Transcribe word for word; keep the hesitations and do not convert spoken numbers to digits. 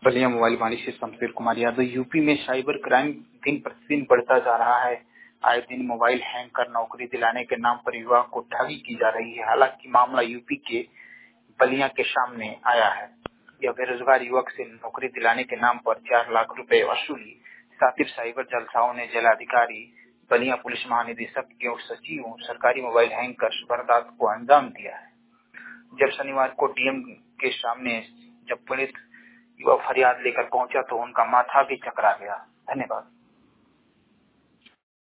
Ballia mobile Vaani से Shamsher Kumar Yadav. UP में cyber crime दिन प्रतिदिन बढ़ता जा रहा है। आए दिन मोबाइल हैंग कर नौकरी दिलाने के नाम पर युवा को ठगी की जा रही है। हालांकि मामला यूपी के बलिया के सामने आया है। यह बेरोजगार युवक से नौकरी दिलाने के नाम पर चार लाख रुपए वसूली शातिर साइबर जलसाओं ने जिलाधिकारी, बलिया पुलिस महानिदेशक एवं सचिव सरकारी मोबाइल हैंग कर वारदात को अंजाम दिया है। जब शनिवार को डीएम के सामने जब पीड़ित युवा फरियाद लेकर पहुंचा तो उनका माथा भी चकरा गया। धन्यवाद।